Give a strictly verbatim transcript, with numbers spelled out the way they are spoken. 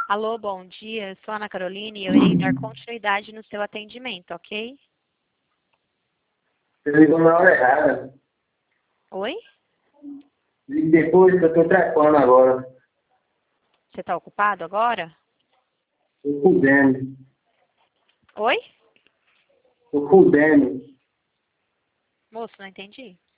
Alô, bom dia. Eu sou a Ana Carolina e eu irei dar continuidade no seu atendimento, ok? Você ligou na hora errada. Oi? E depois que eu tô trepando agora. Você está ocupado agora? Tô fudendo. Oi? Tô fudendo. Moço, não entendi.